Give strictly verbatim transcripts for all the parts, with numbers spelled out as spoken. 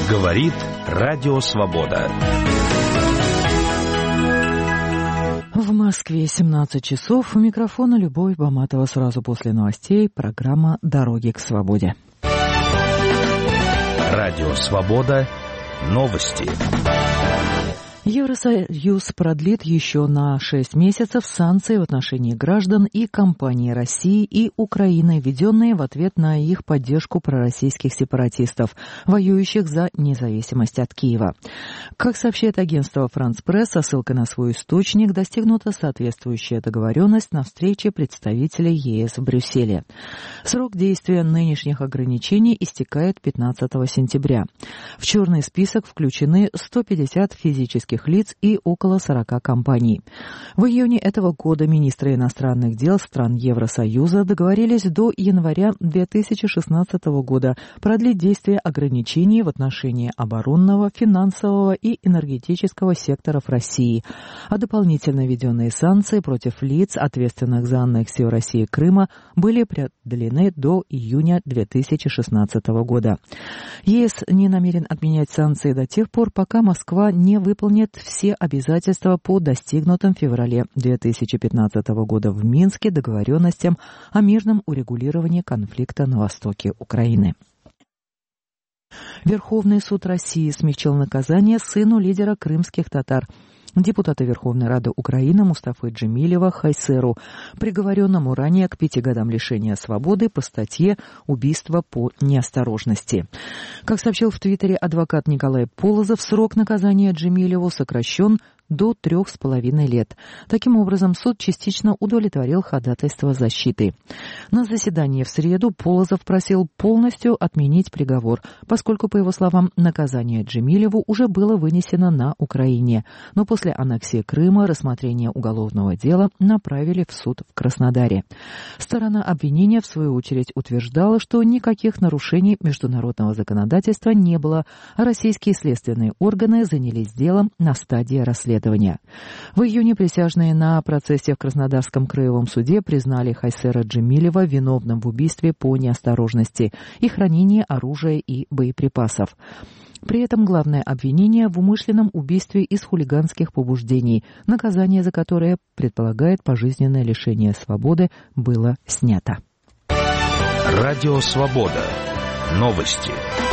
Говорит Радио Свобода. В Москве семнадцать часов. У микрофона Любовь Баматова. Сразу после новостей программа «Дороги к свободе». Радио Свобода. Новости. Евросоюз продлит еще на шесть месяцев санкции в отношении граждан и компаний России и Украины, введенные в ответ на их поддержку пророссийских сепаратистов, воюющих за независимость от Киева. Как сообщает агентство «Франс Пресс», со ссылкой на свой источник, достигнута соответствующая договоренность на встрече представителей ЕС в Брюсселе. Срок действия нынешних ограничений истекает пятнадцатого сентября. В черный список включены сто пятьдесят физических лиц и около сорока компаний. В июне этого года министры иностранных дел стран Евросоюза договорились до января две тысячи шестнадцатого года продлить действие ограничений в отношении оборонного, финансового и энергетического секторов России, а дополнительно введенные санкции против лиц, ответственных за аннексию России Крыма, были продлены до июня две тысячи шестнадцатого года. ЕС не намерен отменять санкции до тех пор, пока Москва не выполнит все обязательства по достигнутым в феврале две тысячи пятнадцатого года в Минске договоренностям о мирном урегулировании конфликта на востоке Украины. Верховный суд России смягчил наказание сыну лидера крымских татар, депутата Верховной Рады Украины Мустафы Джемилева Хайсеру, приговоренному ранее к пяти годам лишения свободы по статье «Убийство по неосторожности». Как сообщил в Твиттере адвокат Николай Полозов, срок наказания Джемилеву сокращен до трех с половиной лет. Таким образом, суд частично удовлетворил ходатайство защиты. На заседании в среду Полозов просил полностью отменить приговор, поскольку, по его словам, наказание Джемилеву уже было вынесено на Украине. Но после аннексии Крыма рассмотрение уголовного дела направили в суд в Краснодаре. Сторона обвинения, в свою очередь, утверждала, что никаких нарушений международного законодательства не было, а российские следственные органы занялись делом на стадии расследования. В июне присяжные на процессе в Краснодарском краевом суде признали Хайсера Джемилева виновным в убийстве по неосторожности и хранении оружия и боеприпасов. При этом главное обвинение в умышленном убийстве из хулиганских побуждений, наказание за которое предполагает пожизненное лишение свободы, было снято. Радио Свобода. Новости.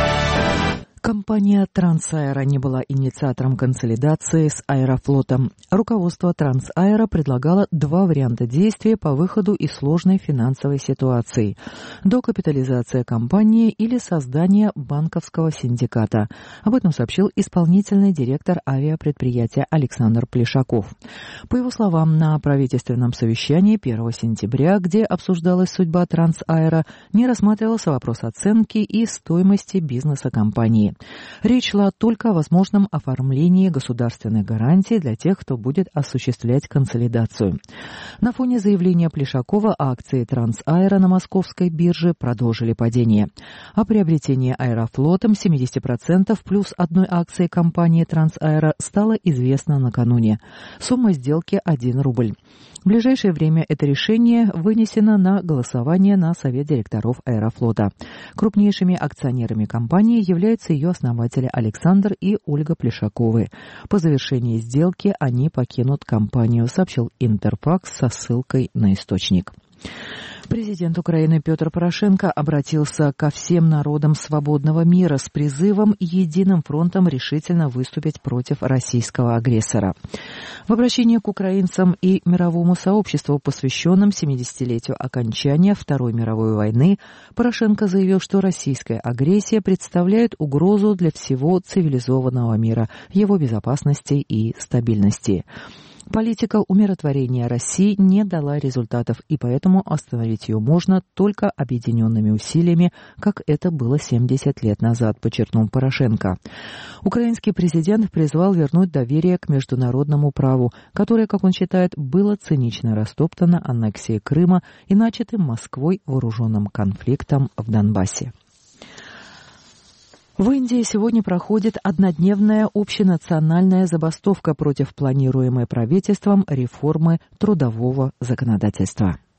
Компания «Трансаэро» не была инициатором консолидации с «Аэрофлотом». Руководство «Трансаэро» предлагало два варианта действия по выходу из сложной финансовой ситуации: докапитализация компании или создание банковского синдиката. Об этом сообщил исполнительный директор авиапредприятия Александр Плешаков. По его словам, на правительственном совещании первого сентября, где обсуждалась судьба «Трансаэро», не рассматривался вопрос оценки и стоимости бизнеса компании. Речь шла только о возможном оформлении государственных гарантий для тех, кто будет осуществлять консолидацию. На фоне заявления Плешакова акции «Трансаэро» на московской бирже продолжили падение. О приобретении «Аэрофлотом» семьдесят процентов плюс одной акции компании «Трансаэро» стало известно накануне. Сумма сделки – один рубль. В ближайшее время это решение вынесено на голосование на Совет директоров «Аэрофлота». Крупнейшими акционерами компании являются ее основатели Александр и Ольга Плешаковы. По завершении сделки они покинут компанию, сообщил Интерфакс со ссылкой на источник. Президент Украины Петр Порошенко обратился ко всем народам свободного мира с призывом единым фронтом решительно выступить против российского агрессора. В обращении к украинцам и мировому сообществу, посвященном семидесятилетию окончания Второй мировой войны, Порошенко заявил, что российская агрессия представляет угрозу для всего цивилизованного мира, его безопасности и стабильности. Политика умиротворения России не дала результатов, и поэтому остановить ее можно только объединенными усилиями, как это было семьдесят лет назад, подчеркнул Порошенко. Украинский президент призвал вернуть доверие к международному праву, которое, как он считает, было цинично растоптано аннексией Крыма и начатым Москвой вооруженным конфликтом в Донбассе. В Индии сегодня проходит однодневная общенациональная забастовка против планируемой правительством реформы трудового законодательства.